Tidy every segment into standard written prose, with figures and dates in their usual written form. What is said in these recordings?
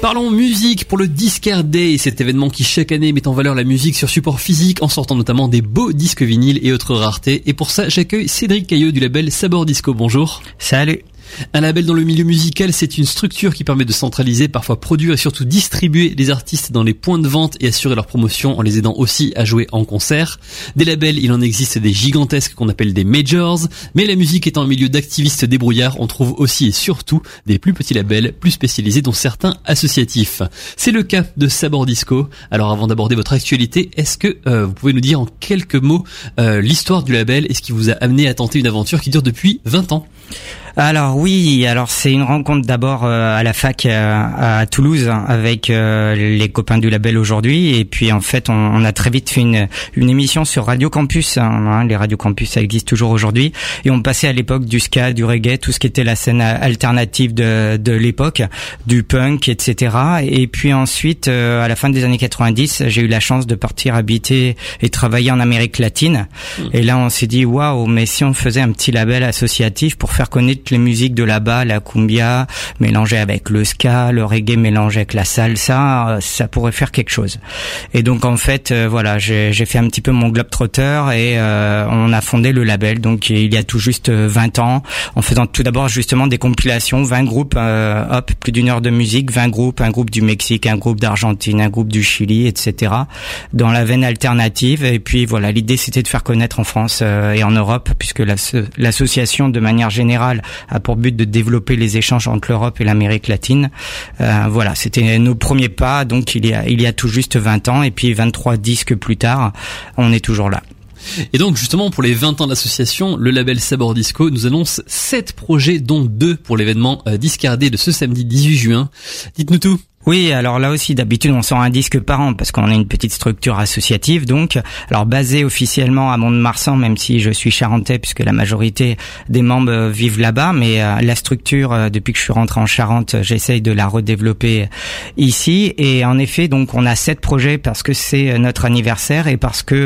Parlons musique pour le Discard Day, cet événement qui chaque année met en valeur la musique sur support physique en sortant notamment des beaux disques vinyles et autres raretés. Et pour ça, j'accueille Cédric Cailleux du label Sabor Disco. Bonjour. Salut. Un label dans le milieu musical, c'est une structure qui permet de centraliser, parfois produire et surtout distribuer les artistes dans les points de vente et assurer leur promotion en les aidant aussi à jouer en concert. Des labels, il en existe des gigantesques qu'on appelle des majors, mais la musique étant un milieu d'activistes débrouillards, on trouve aussi et surtout des plus petits labels, plus spécialisés dont certains associatifs. C'est le cas de Sabor Disco. Alors avant d'aborder votre actualité, est-ce que vous pouvez nous dire en quelques mots l'histoire du label et ce qui vous a amené à tenter une aventure qui dure depuis 20 ans ? Alors oui, c'est une rencontre d'abord à la fac à Toulouse avec les copains du label aujourd'hui, et puis en fait on a très vite fait une émission sur Radio Campus, les Radio Campus ça existe toujours aujourd'hui, et on passait à l'époque du ska, du reggae, tout ce qui était la scène alternative de l'époque, du punk, etc. Et puis ensuite à la fin des années 90, j'ai eu la chance de partir habiter et travailler en Amérique latine, et là on s'est dit waouh, mais si on faisait un petit label associatif pour faire connaître les musiques de là-bas, la cumbia mélangée avec le ska, le reggae mélangé avec la salsa, ça pourrait faire quelque chose. Et donc en fait, voilà, j'ai fait un petit peu mon globetrotter et on a fondé le label, donc il y a tout juste 20 ans, en faisant tout d'abord justement des compilations, 20 groupes, plus d'une heure de musique, 20 groupes, un groupe du Mexique, un groupe d'Argentine, un groupe du Chili, etc. dans la veine alternative. Et puis voilà, l'idée c'était de faire connaître en France et en Europe, puisque l'association de manière générale a pour but de développer les échanges entre l'Europe et l'Amérique latine. Voilà, c'était nos premiers pas, donc il y a tout juste 20 ans, et puis 23 disques plus tard, on est toujours là. Et donc justement pour les 20 ans d'association, le label Sabor Disco nous annonce 7 projets, dont 2 pour l'événement Discard Day de ce samedi 18 juin. Dites-nous tout. Oui, alors là aussi, d'habitude, on sort un disque par an parce qu'on est une petite structure associative, donc, alors basée officiellement à Mont-de-Marsan, même si je suis charentais puisque la majorité des membres vivent là-bas, mais la structure, depuis que je suis rentré en Charente, j'essaye de la redévelopper ici. Et en effet, donc, on a 7 projets parce que c'est notre anniversaire et parce que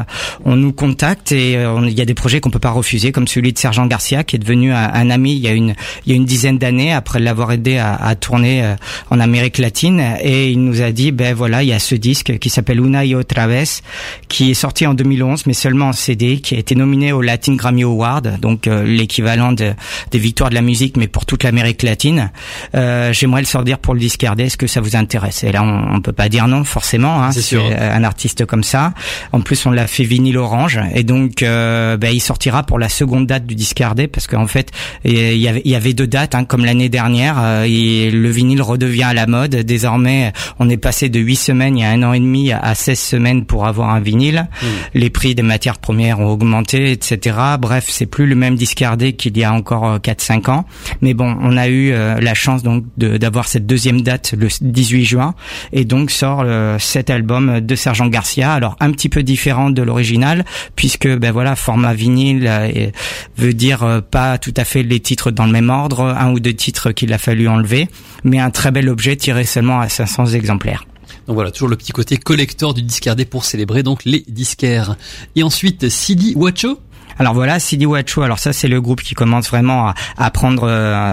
on nous contacte et il y a des projets qu'on peut pas refuser, comme celui de Sergent Garcia qui est devenu un ami il y a une dizaine d'années après l'avoir aidé à tourner en Amérique latine, et il nous a dit voilà, il y a ce disque qui s'appelle Una y otra vez, qui est sorti en 2011 mais seulement en CD, qui a été nominé au Latin Grammy Award, donc l'équivalent des victoires de la musique mais pour toute l'Amérique latine. J'aimerais le sortir pour le Discard Day, est-ce que ça vous intéresse? Et là on peut pas dire non forcément, c'est sûr. Un artiste comme ça, en plus on l'a fait vinyle orange, et donc il sortira pour la seconde date du Discard Day, parce qu'en fait il y avait 2 dates, comme l'année dernière, et le vinyle redevient à la mode. Désormais, on est passé de 8 semaines il y a 1 an et demi à 16 semaines pour avoir un vinyle. Les prix des matières premières ont augmenté, etc. Bref, c'est plus le même Discard Day qu'il y a encore 4-5 ans. Mais bon, on a eu la chance donc d'avoir cette deuxième date le 18 juin, et donc sort cet album de Sergent Garcia. Alors un petit peu différent de l'original, puisque format vinyle veut dire pas tout à fait les titres dans le même ordre, 1 ou 2 titres qu'il a fallu enlever, mais un très bel objet tiré seulement à 500 exemplaires. Donc voilà, toujours le petit côté collector du Discard Day pour célébrer donc les disquaires. Et ensuite, Sidi Wacho. Alors voilà, Sidi Wacho, alors ça c'est le groupe qui commence vraiment à prendre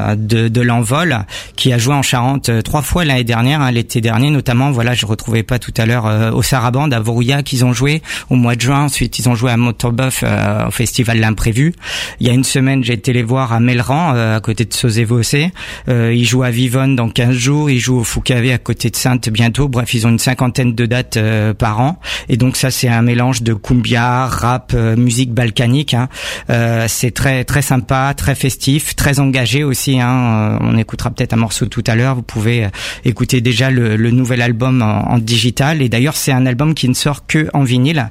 de l'envol, qui a joué en Charente 3 fois l'année dernière, l'été dernier notamment. Voilà, je retrouvais pas tout à l'heure au Sarabande, à Vorouillat qu'ils ont joué au mois de juin. Ensuite ils ont joué à Montauboeuf au festival L'Imprévu. Il y a une semaine j'ai été les voir à Melran, à côté de Sauzé-Vossé. Ils jouent à Vivonne dans 15 jours, ils jouent au Foucavé à côté de Saintes bientôt. Bref, ils ont une 50aine de dates par an, et donc ça c'est un mélange de cumbia, rap, musique balkanique. C'est très très sympa, très festif, très engagé aussi. On écoutera peut-être un morceau tout à l'heure. Vous pouvez écouter déjà le nouvel album en digital. Et d'ailleurs, c'est un album qui ne sort que en vinyle.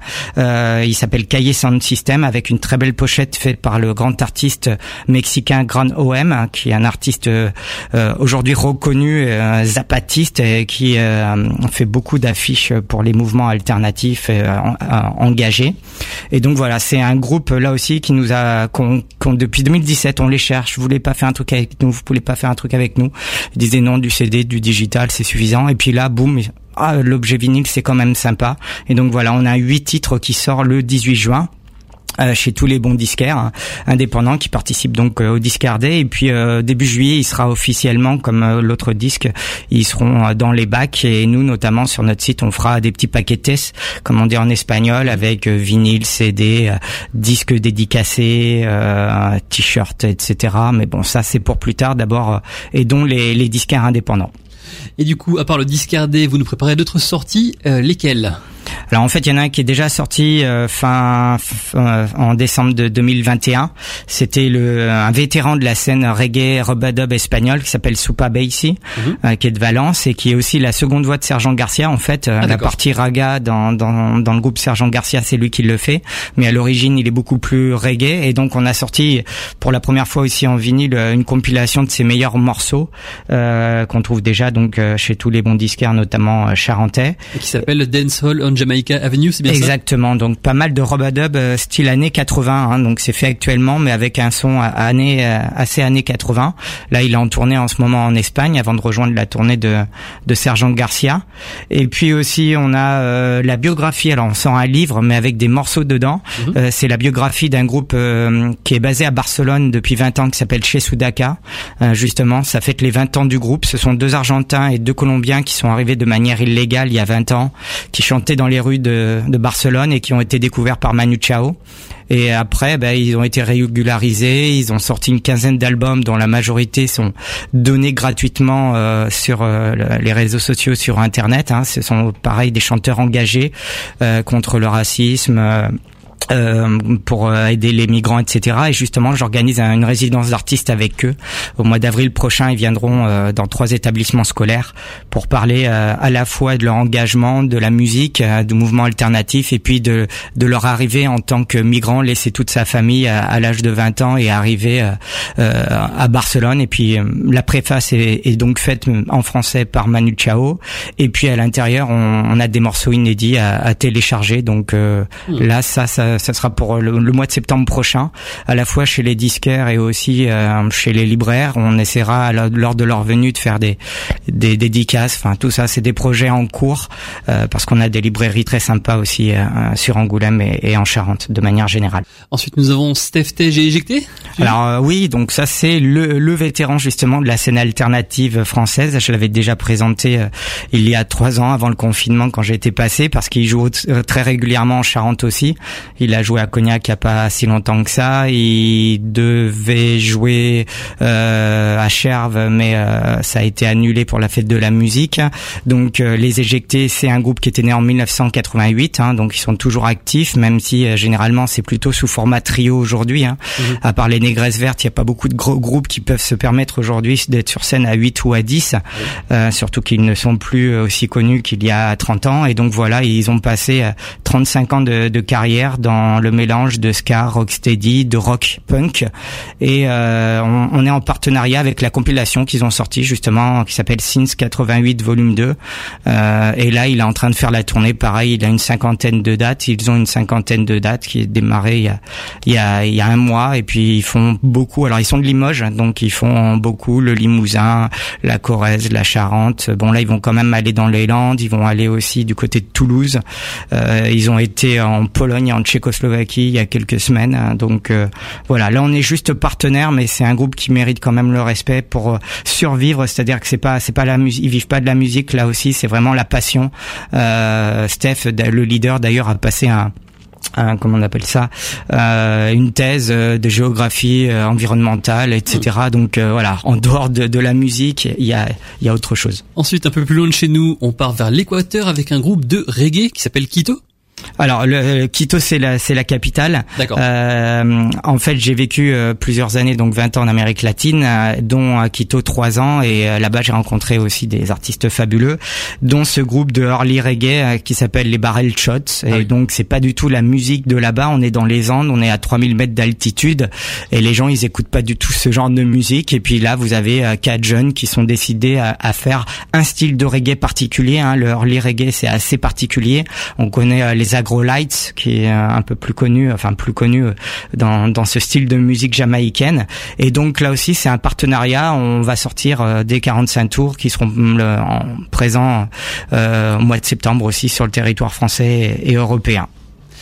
Il s'appelle Cahier Sound System, avec une très belle pochette faite par le grand artiste mexicain Gran OM, qui est un artiste aujourd'hui reconnu, zapatiste, qui fait beaucoup d'affiches pour les mouvements alternatifs engagés. Et donc voilà, c'est un groupe là aussi qui nous a depuis 2017 on les cherche, vous voulez pas faire un truc avec nous, vous voulez pas faire un truc avec nous, ils disaient non, du CD, du digital c'est suffisant, et puis là boum, l'objet vinyle c'est quand même sympa. Et donc voilà, on a 8 titres qui sortent le 18 juin. chez tous les bons disquaires indépendants qui participent donc au Discard Day. Et puis début juillet, il sera officiellement, comme l'autre disque, ils seront dans les bacs. Et nous, notamment sur notre site, on fera des petits paquetes, comme on dit en espagnol, avec vinyle, CD, disques dédicacés, t-shirts, etc. Mais bon, ça c'est pour plus tard. D'abord, aidons les disquaires indépendants. Et du coup, à part le Discard Day, vous nous préparez d'autres sorties, lesquelles ? Alors en fait, il y en a un qui est déjà sorti en décembre de 2021. C'était un vétéran de la scène reggae rubadub espagnole qui s'appelle Supa Basie, qui est de Valence et qui est aussi la seconde voix de Sergent Garcia. En fait, la partie raga dans le groupe Sergent Garcia, c'est lui qui le fait. Mais à l'origine, il est beaucoup plus reggae. Et donc, on a sorti pour la première fois aussi en vinyle une compilation de ses meilleurs morceaux qu'on trouve déjà donc chez tous les bons disquaires, notamment charentais. Et qui s'appelle Dancehall on Jamaica Avenue, c'est bien ça ? Exactement, donc pas mal de rubadub style années 80, donc c'est fait actuellement mais avec un son assez années 80. Là, il est en tournée en ce moment en Espagne avant de rejoindre la tournée de Sergent Garcia. Et puis aussi on a la biographie, alors on sort un livre mais avec des morceaux dedans. C'est la biographie d'un groupe qui est basé à Barcelone depuis 20 ans qui s'appelle Chez Sudaka. Justement, ça fête les 20 ans du groupe. Ce sont 2 Argentins et 2 Colombiens qui sont arrivés de manière illégale il y a 20 ans, qui chantaient dans les rues de Barcelone et qui ont été découverts par Manu Chao. Et après, ils ont été régularisés. Ils ont sorti une quinzaine d'albums dont la majorité sont donnés gratuitement sur les réseaux sociaux, sur Internet. Ce sont pareil des chanteurs engagés contre le racisme. Pour aider les migrants, etc. Et justement, j'organise une résidence d'artistes avec eux. Au mois d'avril prochain, ils viendront dans 3 établissements scolaires pour parler à la fois de leur engagement, de la musique, du mouvement alternatif, et puis de leur arrivée en tant que migrant, laisser toute sa famille à l'âge de 20 ans et arriver à Barcelone. Et puis la préface est donc faite en français par Manu Chao. Et puis à l'intérieur, on a des morceaux inédits à télécharger. Donc là, ça sera pour le mois de septembre prochain, à la fois chez les disquaires et aussi chez les libraires. On essaiera lors de leur venue de faire des dédicaces. Enfin, tout ça, c'est des projets en cours parce qu'on a des librairies très sympas aussi sur Angoulême et en Charente de manière générale. Ensuite, nous avons Steph T. J'ai éjecté. Alors oui, donc ça c'est le vétéran justement de la scène alternative française. Je l'avais déjà présenté il y a 3 ans avant le confinement quand j'ai été passé, parce qu'il joue très régulièrement en Charente aussi. Il a joué à Cognac il n'y a pas si longtemps que ça. Il devait jouer à Cherves, mais ça a été annulé pour la fête de la musique. Donc Les Éjectés, c'est un groupe qui était né en 1988, donc ils sont toujours actifs, même si généralement c'est plutôt sous format trio aujourd'hui. À part les Négresses Vertes, il n'y a pas beaucoup de gros groupes qui peuvent se permettre aujourd'hui d'être sur scène à 8 ou à 10, surtout qu'ils ne sont plus aussi connus qu'il y a 30 ans. Et donc voilà, ils ont passé 35 ans de carrière dans le mélange de ska, rocksteady, de rock punk. Et on est en partenariat avec la compilation qu'ils ont sortie justement, qui s'appelle Since 88 volume 2. Et là, il est en train de faire la tournée. Pareil, il a une 50aine de dates. Ils ont une 50aine de dates qui est démarrée il y a un mois. Et puis ils font beaucoup. Alors ils sont de Limoges, donc ils font beaucoup le Limousin, la Corrèze, la Charente. Bon là, ils vont quand même aller dans les Landes. Ils vont aller aussi du côté de Toulouse. Ils ont été en Pologne, en Tchécoslovaquie il y a quelques semaines. Donc voilà, là on est juste partenaire, mais c'est un groupe qui mérite quand même le respect pour survivre. C'est-à-dire que c'est pas la musique, ils vivent pas de la musique. Là aussi, c'est vraiment la passion. Steph, le leader d'ailleurs, a passé comment on appelle ça, une thèse de géographie environnementale, etc. Donc voilà, en dehors de la musique, il y a autre chose. Ensuite, un peu plus loin de chez nous, on part vers l'Équateur avec un groupe de reggae qui s'appelle Quito. Alors Quito, c'est la capitale. D'accord. En fait, j'ai vécu plusieurs années, donc 20 ans en Amérique latine, dont à Quito 3 ans, et là-bas j'ai rencontré aussi des artistes fabuleux, dont ce groupe de early reggae qui s'appelle les Barrel Shots. Et donc c'est pas du tout la musique de là-bas. On est dans les Andes, on est à 3000 mètres d'altitude, et les gens ils écoutent pas du tout ce genre de musique. Et puis là, vous avez 4 jeunes qui sont décidés à faire un style de reggae particulier. Le early reggae, c'est assez particulier. On connaît les Agro-Lights, qui est un peu plus connu dans ce style de musique jamaïcaine. Et donc là aussi, c'est un partenariat. On va sortir des 45 tours qui seront présents au mois de septembre aussi sur le territoire français et européen.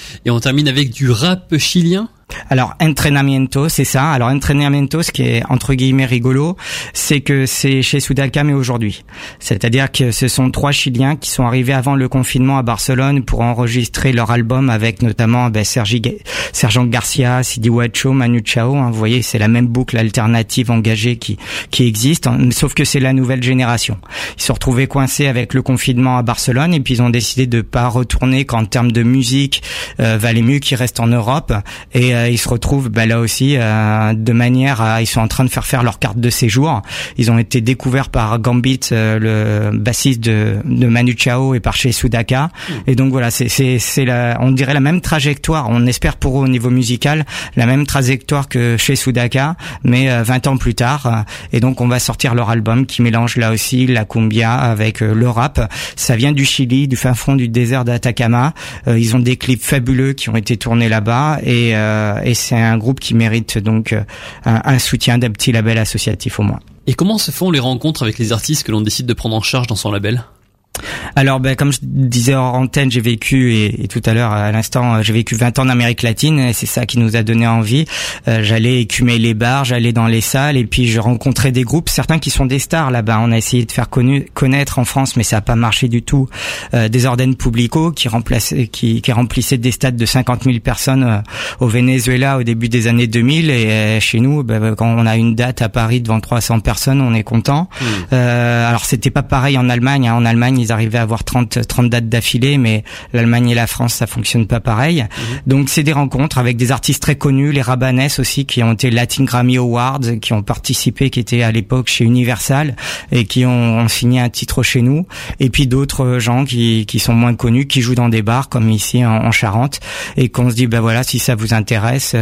Et on termine avec du rap chilien. Alors, Entrenamiento, c'est ça. Alors, Entrenamiento, ce qui est entre guillemets rigolo, c'est que c'est chez Sudaka, mais aujourd'hui. C'est-à-dire que ce sont 3 Chiliens qui sont arrivés avant le confinement à Barcelone pour enregistrer leur album avec notamment Sergent Garcia, Sidi Huacho, Manu Chao. Vous voyez, c'est la même boucle alternative engagée qui existe, sauf que c'est la nouvelle génération. Ils se sont retrouvés coincés avec le confinement à Barcelone et puis ils ont décidé de pas retourner qu'en termes de musique, valait mieux qu'ils restent en Europe et ils se retrouvent là aussi de manière à, ils sont en train de faire leur carte de séjour. Ils ont été découverts par Gambit, le bassiste de Manu Chao, et par chez Sudaka. Et donc voilà, c'est on dirait la même trajectoire. On espère pour eux au niveau musical la même trajectoire que chez Sudaka, mais 20 ans plus tard. Et donc on va sortir leur album qui mélange là aussi la cumbia avec le rap. Ça vient du Chili, du fin fond du désert d'Atacama. Ils ont des clips fabuleux qui ont été tournés là-bas et c'est un groupe qui mérite donc un soutien d'un petit label associatif au moins. Et comment se font les rencontres avec les artistes que l'on décide de prendre en charge dans son label ? Alors, comme je disais hors antenne, j'ai vécu, et tout à l'heure, à l'instant, j'ai vécu 20 ans en Amérique latine, et c'est ça qui nous a donné envie. J'allais écumer les bars, j'allais dans les salles, et puis je rencontrais des groupes, certains qui sont des stars là-bas. On a essayé de faire connaître en France, mais ça n'a pas marché du tout. Des Orden Publico qui remplissaient des stades de 50 000 personnes au Venezuela au début des années 2000, et chez nous, quand on a une date à Paris devant 300 personnes, on est content. Alors, c'était pas pareil en Allemagne. En Allemagne, ils arrivaient à avoir 30 dates d'affilée, mais l'Allemagne et la France, ça fonctionne pas pareil. Donc c'est des rencontres avec des artistes très connus, les Rabanes aussi, qui ont été Latin Grammy Awards, qui ont participé, qui étaient à l'époque chez Universal et qui ont signé un titre chez nous. Et puis d'autres gens qui sont moins connus, qui jouent dans des bars comme ici en Charente, et qu'on se dit voilà, si ça vous intéresse,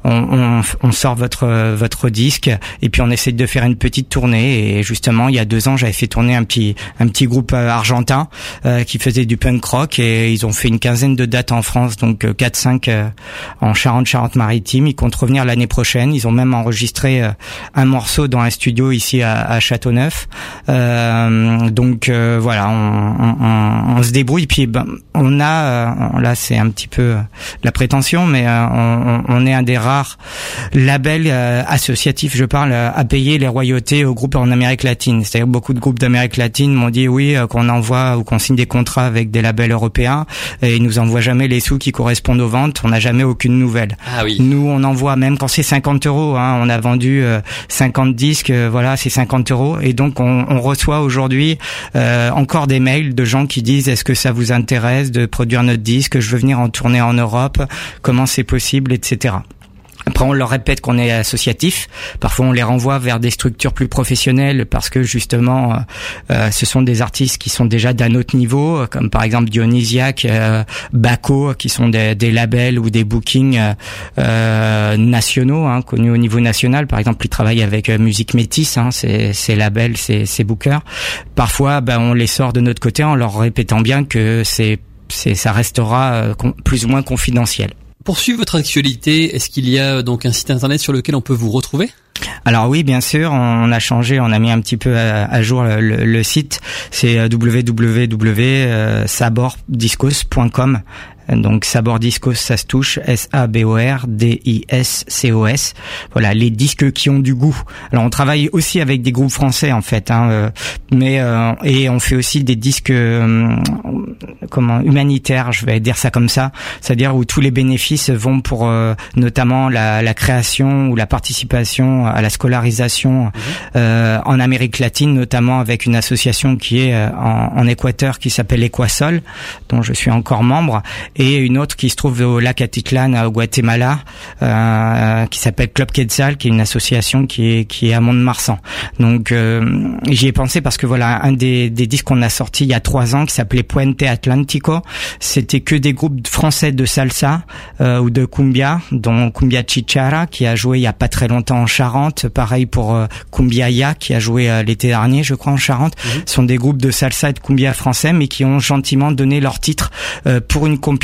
on sort votre disque, et puis on essaie de faire une petite tournée. Et justement, il y a 2 ans, j'avais fait tourner un petit groupe argentin qui faisait du punk rock, et ils ont fait une quinzaine de dates en France, donc 4-5 en Charente-Maritime. Ils comptent revenir l'année prochaine. Ils ont même enregistré un morceau dans un studio ici à Châteauneuf. Donc voilà, on se débrouille. Puis on a là, c'est un petit peu la prétention, mais on est un des rares labels associatifs, je parle, à payer les royautés aux groupes en Amérique latine. C'est-à-dire beaucoup de groupes d'Amérique latine m'ont dit oui, qu'on envoie ou qu'on signe des contrats avec des labels européens, et ils nous envoient jamais les sous qui correspondent aux ventes. On n'a jamais aucune nouvelle. Ah oui. Nous, on envoie même quand c'est 50 €. On a vendu 50 disques. Voilà, c'est 50 €. Et donc, on reçoit aujourd'hui encore des mails de gens qui disent: est-ce que ça vous intéresse de produire notre disque? Je veux venir en tournée en Europe. Comment c'est possible, etc. Après, on leur répète qu'on est associatif. Parfois, on les renvoie vers des structures plus professionnelles parce que justement, ce sont des artistes qui sont déjà d'un autre niveau, comme par exemple Dionysiac, Baco, qui sont des labels ou des bookings nationaux, connus au niveau national. Par exemple, ils travaillent avec Musique Métis, ces labels, ces bookers. Parfois, on les sort de notre côté en leur répétant bien que ça restera plus ou moins confidentiel. Pour suivre votre actualité, est-ce qu'il y a donc un site internet sur lequel on peut vous retrouver ? Alors oui, bien sûr, on a changé, on a mis un petit peu à jour le site. C'est www.sabordiscos.com. Donc Sabor Discos, ça se touche, SABORDISCOS. Voilà, les disques qui ont du goût. Alors on travaille aussi avec des groupes français en fait, mais et on fait aussi des disques humanitaires, je vais dire ça comme ça, c'est-à-dire où tous les bénéfices vont pour notamment la création ou la participation à la scolarisation en Amérique latine, notamment avec une association qui est en Équateur qui s'appelle Equasol, dont je suis encore membre, et une autre qui se trouve au lac Atitlán au Guatemala, qui s'appelle Club Quetzal, qui est une association qui est à Mont-de-Marsan. Donc j'y ai pensé parce que voilà, un des disques qu'on a sorti il y a 3 ans qui s'appelait Puente Atlántico, c'était que des groupes français de salsa ou de cumbia, dont Cumbia Chichara qui a joué il y a pas très longtemps en Charente, pareil pour Cumbia Ya qui a joué l'été dernier je crois en Charente. Ce sont des groupes de salsa et de cumbia français mais qui ont gentiment donné leur titre pour une compilation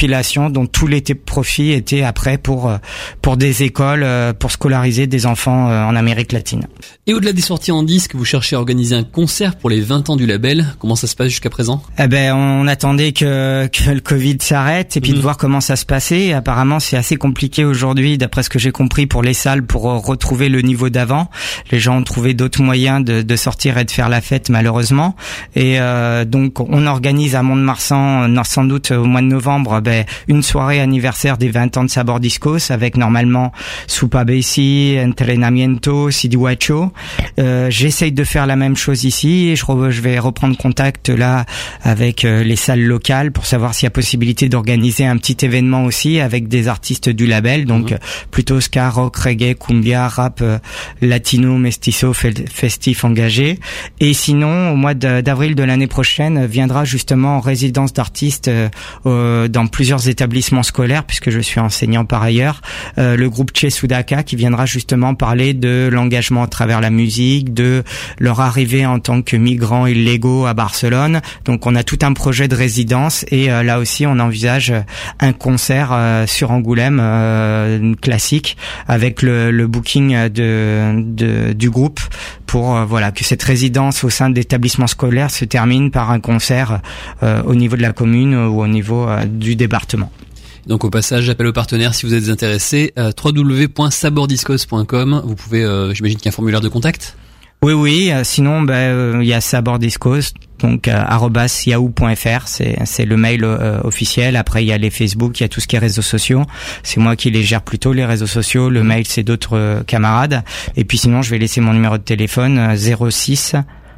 compilation dont tous les profits étaient après pour des écoles, pour scolariser des enfants en Amérique latine. Et au-delà des sorties en disque, vous cherchez à organiser un concert pour les 20 ans du label. Comment ça se passe jusqu'à présent? On attendait que le Covid s'arrête et puis de voir comment ça se passait. Apparemment, c'est assez compliqué aujourd'hui, d'après ce que j'ai compris, pour les salles, pour retrouver le niveau d'avant. Les gens ont trouvé d'autres moyens de sortir et de faire la fête, malheureusement. Et donc, on organise à Mont-de-Marsan, sans doute au mois de novembre, une soirée anniversaire des 20 ans de Sabor Discos, avec normalement Supa Bessi, Entrenamiento, Sidi Huacho. J'essaye de faire la même chose ici et je vais reprendre contact là avec les salles locales pour savoir s'il y a possibilité d'organiser un petit événement aussi avec des artistes du label, donc plutôt ska, rock, reggae, cumbia, rap, latino, mestizo, festif, engagé. Et sinon, au mois d'avril de l'année prochaine, viendra justement en résidence d'artistes dans plusieurs établissements scolaires, puisque je suis enseignant par ailleurs, le groupe Che Sudaka, qui viendra justement parler de l'engagement à travers la musique, de leur arrivée en tant que migrants illégaux à Barcelone. Donc on a tout un projet de résidence et là aussi on envisage un concert sur Angoulême classique avec le booking du groupe pour que cette résidence au sein d'établissements scolaires se termine par un concert au niveau de la commune ou au niveau du département. Donc au passage, j'appelle aux partenaires si vous êtes intéressés, www.sabordiscos.com. Vous pouvez, j'imagine qu'il y a un formulaire de contact. Oui. Sinon, il y a Sabor Discos, donc @yahoo.fr, c'est le mail officiel. Après, il y a les Facebook, il y a tout ce qui est réseaux sociaux. C'est moi qui les gère plutôt les réseaux sociaux. Le mail, c'est d'autres camarades. Et puis sinon, je vais laisser mon numéro de téléphone 06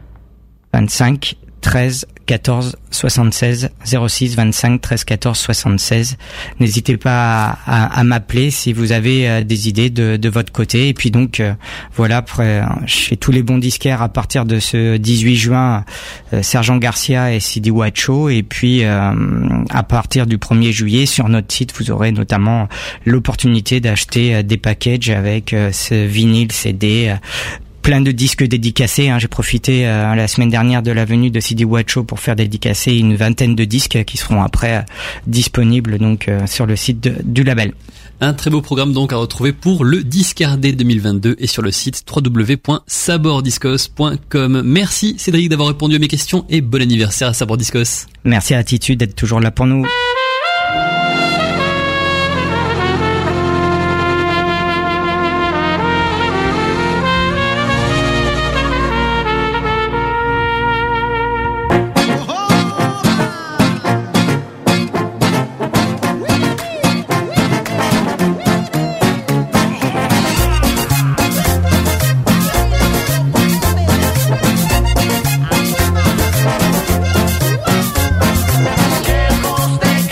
25 13 14 76 06 25 13 14 76. N'hésitez pas à m'appeler si vous avez des idées de votre côté. Et puis donc après, chez tous les bons disquaires à partir de ce 18 juin, Sergent Garcia et Sidi Huacho. Et puis à partir du 1er juillet, sur notre site, vous aurez notamment l'opportunité d'acheter des packages avec ce vinyle CD. Plein de disques dédicacés. J'ai profité la semaine dernière de la venue de Sidi Huacho pour faire dédicacer une vingtaine de disques qui seront après disponibles donc sur le site du label. Un très beau programme donc à retrouver pour le Discardé 2022 et sur le site www.sabordiscos.com. Merci Cédric d'avoir répondu à mes questions et bon anniversaire à Sabor Discos. Merci à Attitude d'être toujours là pour nous. Lejos de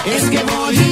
es que voglio